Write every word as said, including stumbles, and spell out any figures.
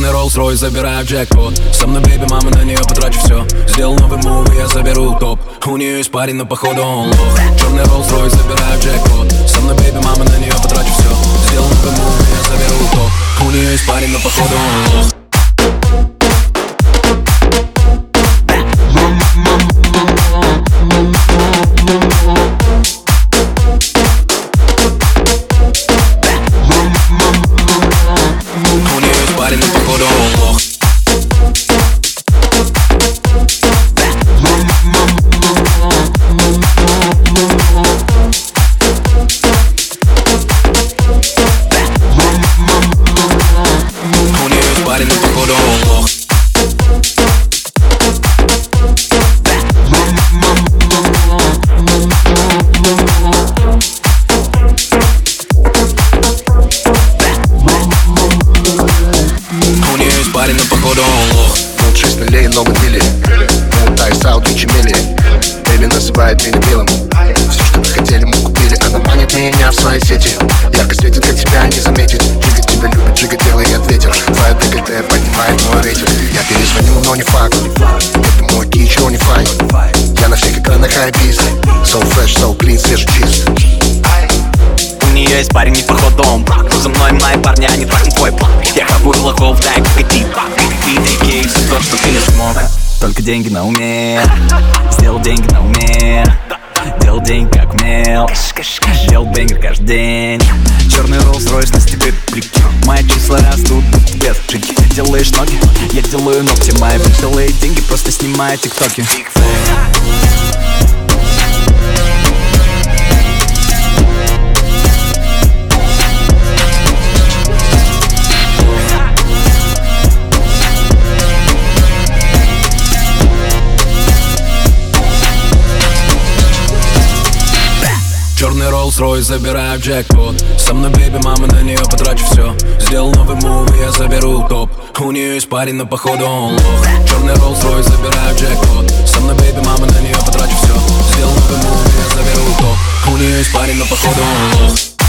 Черный Rolls-Royce, забираю джекпот. Со мной бейби, мама, на нее потрачу все. Сделал новый мув, я заберу топ. У нее есть парень, но походу он лох. Черный Rolls-Royce, забираю джекпот. Со мной бейби, мама, на нее потрачу все. Сделал новый мув, я заберу топ. У нее есть парень, но походу он лох. шесть нулей, новый дили. Мутай, саут и чемели. Бэйби называет меня белым. Все, что мы хотели, мы купили. Она манит меня в своей сети. Ярко светит, как тебя не заметит. Джига тебя любит, Джига делает ветер. Твоя декольте поднимает мой рейтинг. Я перезвоню, но не факт. Это мой кичо, не файт. Я на всех экранах хайбиз. So fresh, so clean, свежий чист. У нее есть парень, не походом. За мной мои парни, они трахнут твой план. Я хапую лохов, дай покатить. Ты фейки, все то, что ты не смог. Только деньги на уме. Сделал деньги на уме. Делал деньги как умел. Делал бенгер каждый день. Черный Rolls-Royce на степи плики. Мои числа растут без джики. Делаешь ноги, я делаю ногти. Мои делает деньги, просто снимаю тиктоки. Черный Rolls-Royce, забираю джекпот. Со мной бейби, мама, на нее потрачу все. Сделал новый мув, я заберу топ. У нее есть парень, но походу он лох. Черный Rolls-Royce, забираю джекпот. Со мной бейби, мама, на нее потрачу все. Сделал новый мув, я заберу топ. У нее есть парень, но походу он лох.